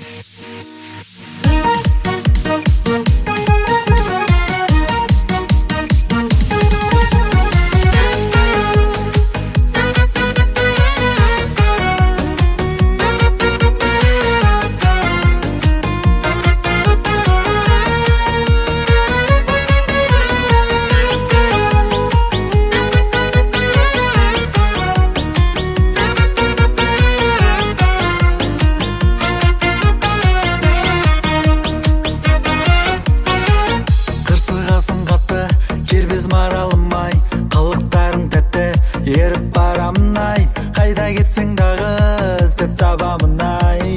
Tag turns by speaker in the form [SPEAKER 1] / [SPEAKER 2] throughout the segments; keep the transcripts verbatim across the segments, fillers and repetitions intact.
[SPEAKER 1] Маралым-ай, қылықтарың тәтті, еріп барамын ай, қайда кетсең дағы іздеп табамын ай.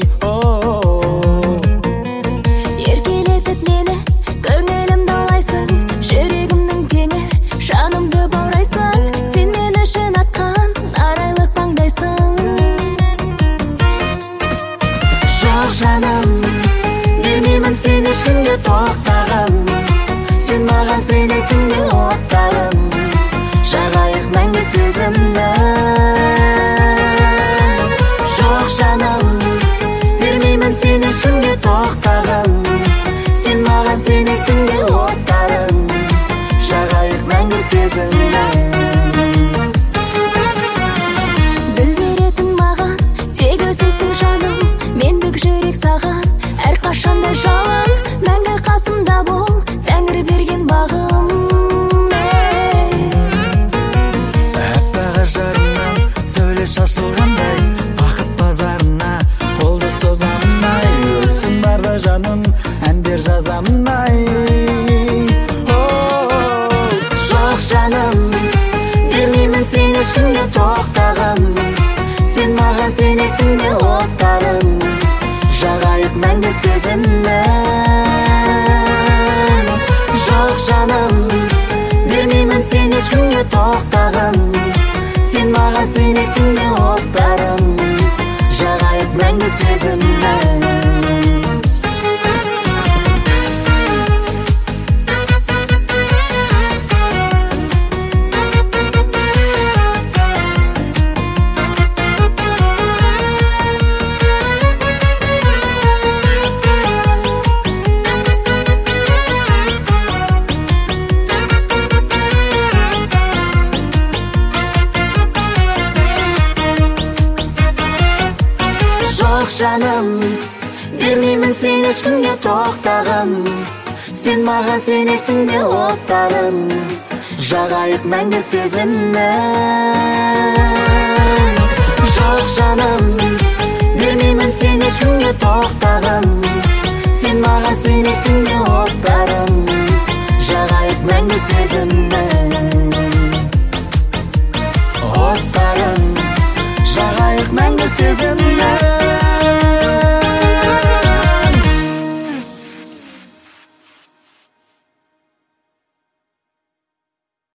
[SPEAKER 2] Еркелетіп мені, көңілімді алайсың, жүрегімнің теңі, жанымды баурайсың, сен мен үшін атқан арайлы таңдайсың.
[SPEAKER 1] Жоқ жаным, бермеймін сен ешкімге тоқтағын, сен маған сенесің де оттарым, жағайық мәңгі сезімді. Жоқ жаным, бермеймін сен ешкімге тоқтағын, сен маған сенесің де оттарым, жағайық мәңгі сезімді.
[SPEAKER 2] Гүл беретін маған тек өзесің жаным, мендік жүрек саған әрқашанда жалын, мәңгі қасымда бол, Тәңір берген бағым.
[SPEAKER 1] Әппақ ажарыңнан сөйле шашылғандай, бақыт базарына қолды созамын ай, өсім барда жаным әндер жазамын ай. Жоқ жаным, бермеймін сен ешкімге тоқтағын, сен маған сенесің де оттарым, жағайық мәңгі сезімді. Жоқ жаным, бермеймін сен ешкімге тоқтағын, сен маған сенесің де оттарым, жағайық мәңгі сезімді. Жоқ жаным, бермеймін сен ешкімге тоқтағын, сен маған сенесің де оттарым, жағайық мәңгі сезімді. Жоқ жаным, бермеймін сен ешкімге тоқтағын, сен маған сенесің де оттарым, жағайық мәңгі сезімді. Оттарым, жағайық мәңгі сезімді.